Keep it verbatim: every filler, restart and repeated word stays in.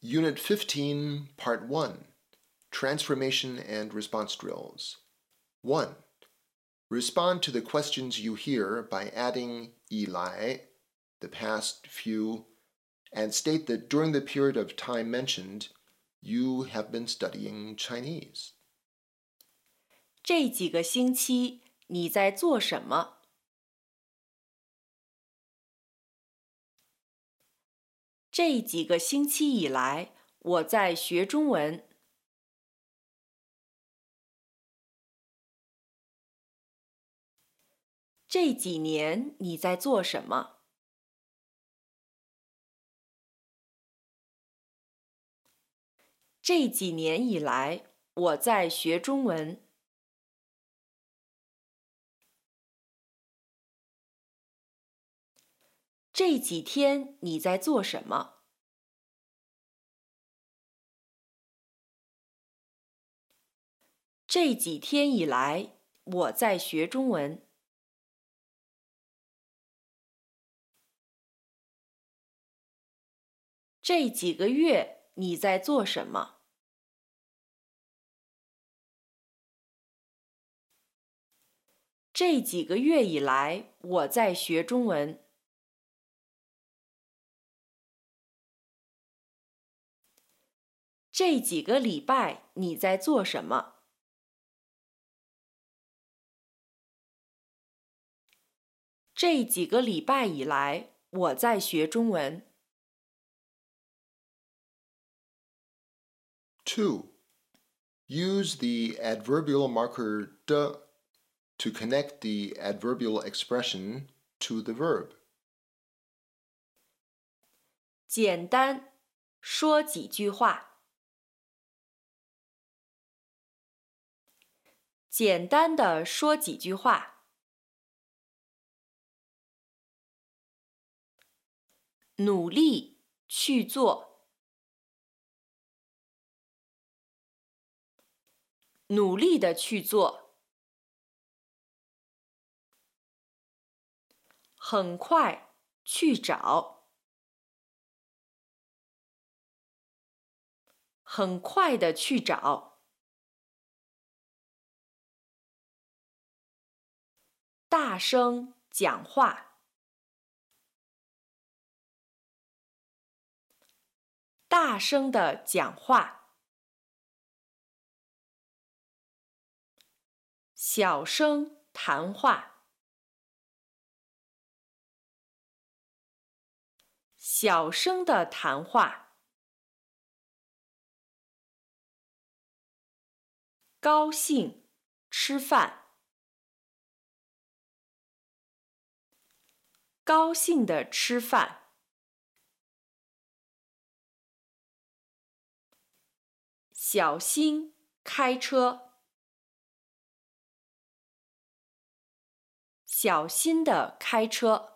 Unit fifteen, Part one, Transformation and Response Drills. one. Respond to the questions you hear by adding 以来, the past few, and state that during the period of time mentioned, you have been studying Chinese. 这几个星期你在做什么？这几个星期以来，我在学中文。这几年你在做什么？这几年以来，我在学中文。这几天你在做什么？这几天以来，我在学中文。这几个月你在做什么？这几个月以来，我在学中文。这几个礼拜你在做什么？这几个礼拜以来，我在学中文。 two. Use the adverbial marker 的 to connect the adverbial expression to the verb. 简单，说几句话。简单的说几句话。努力去做。努力的去做。很快去找。很快的去找。大声讲话。大声的讲话。小声谈话。小声的谈话。高兴吃饭。高兴的吃饭。小心开车。小心的开车。